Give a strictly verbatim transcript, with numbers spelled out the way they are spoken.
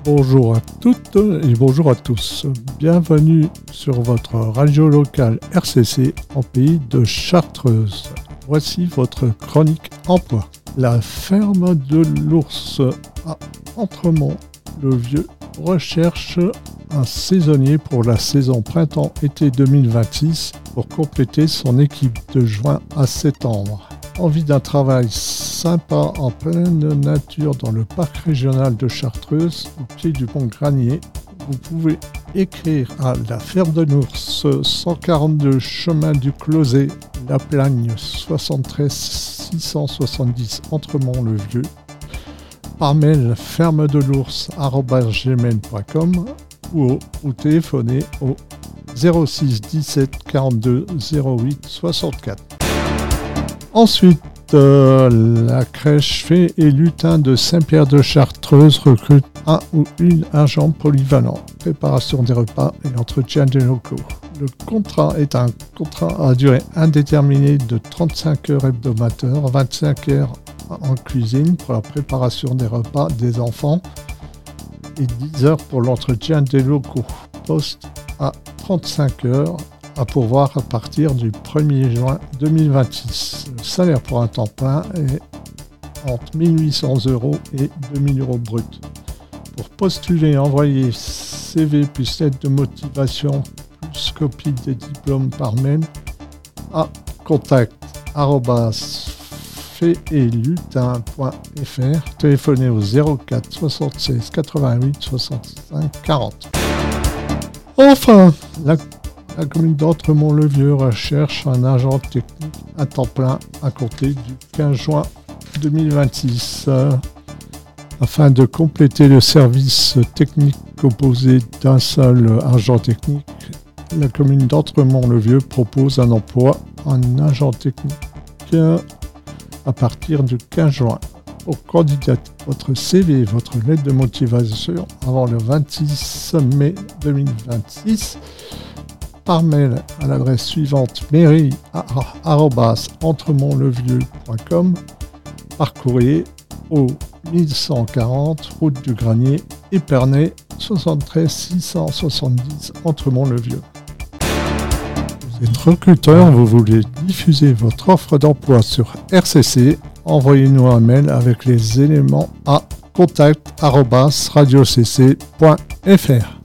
Bonjour à toutes et bonjour à tous. Bienvenue sur votre radio locale R C C en pays de Chartreuse. Voici votre chronique emploi. La ferme de l'ours à Entremont-le-Vieux recherche un saisonnier pour la saison printemps-été deux mille vingt-six pour compléter son équipe de juin à septembre. Envie d'un travail sympa en pleine nature dans le parc régional de Chartreuse, au pied du pont Granier. Vous pouvez écrire à la ferme de l'ours, cent quarante-deux chemin du Closet, La Plagne, soixante-treize six cent soixante-dix Entremont-le-Vieux, par mail ferme de l'ours arobase gmail point com ou, ou téléphoner au zéro six dix-sept quarante-deux zéro huit soixante-quatre. Ensuite, euh, la crèche Fée et Lutin de Saint-Pierre de Chartreuse recrute un ou une agent polyvalent, préparation des repas et entretien des locaux. Le contrat est un contrat à durée indéterminée de trente-cinq heures hebdomadaires, vingt-cinq heures en cuisine pour la préparation des repas des enfants et dix heures pour l'entretien des locaux. Poste à trente-cinq heures. À pourvoir à partir du premier juin deux mille vingt-six. Le salaire pour un temps plein est entre mille huit cents euros et deux mille euros bruts. Pour postuler, envoyez C V plus lettre de motivation plus copie des diplômes par mail à contact arobase feeetlutin point f r. Téléphonez au zéro quatre soixante-seize quatre-vingt-huit soixante-cinq quarante. Enfin, la La commune d'Entremont-le-Vieux recherche un agent technique à temps plein à compter du quinze juin deux mille vingt-six. Euh, afin de compléter le service technique composé d'un seul agent technique, la commune d'Entremont-le-Vieux propose un emploi en agent technique euh, à partir du quinze juin. Pour candidater votre C V et votre lettre de motivation avant le vingt-six mai deux mille vingt-six, par mail à l'adresse suivante mairie arobase entremontlevieux point com, par courrier au mille cent quarante route du Granier, Épernay, soixante-treize six cent soixante-dix Entremont-le-Vieux. Vous êtes recruteur, vous voulez diffuser votre offre d'emploi sur R C C, envoyez-nous un mail avec les éléments à contact arobase radio c c point f r.